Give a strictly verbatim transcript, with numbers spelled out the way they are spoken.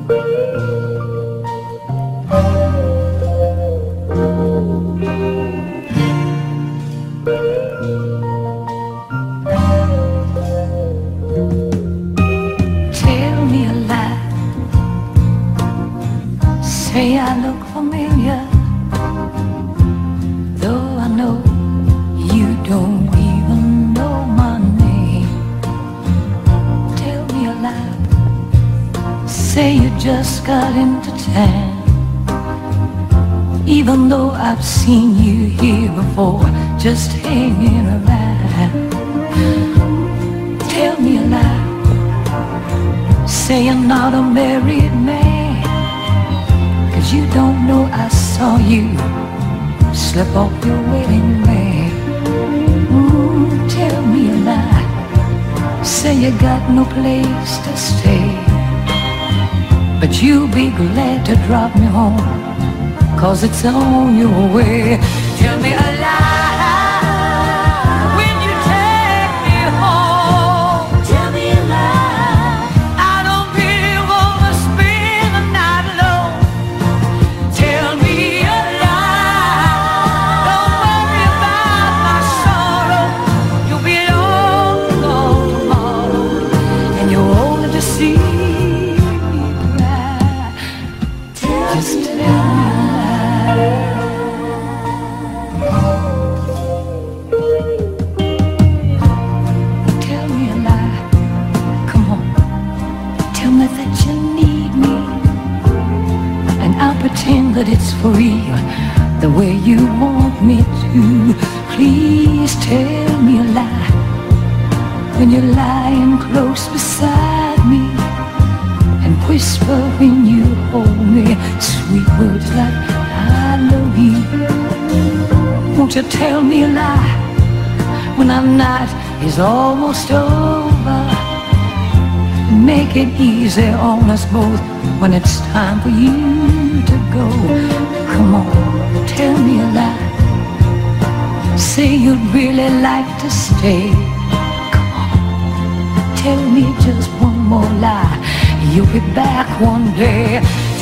Tell me a lie. Say I look familiar, though I know you don't even know my name. Tell me a lie. Say you just got into town, even though I've seen you here before, just hanging around. Tell me a lie. Say you're not a married man, 'cause you don't know I saw you slip off your wedding ring. Mm, tell me a lie. Say you got no place to stay, but you'll be glad to drop me home, 'cause it's on your way. Tell me a lie when you take me home. Tell me a lie. I don't really wanna spend the night alone. Tell me a lie. Don't worry about my sorrow. You'll be long gone tomorrow, and you're older to see me cry. Just tell me a lie. Tell me a lie. Come on. Tell me that you need me, and I'll pretend that it's for real, the way you want me to. Please tell me a lie when you're lying close beside me, and whisper when you hold me sweet words like I love you. Won't you tell me a lie when our night is almost over? Make it easy on us both when it's time for you to go. Come on, tell me a lie. Say you'd really like to stay. Come on, tell me just one more lie. You'll be back one day.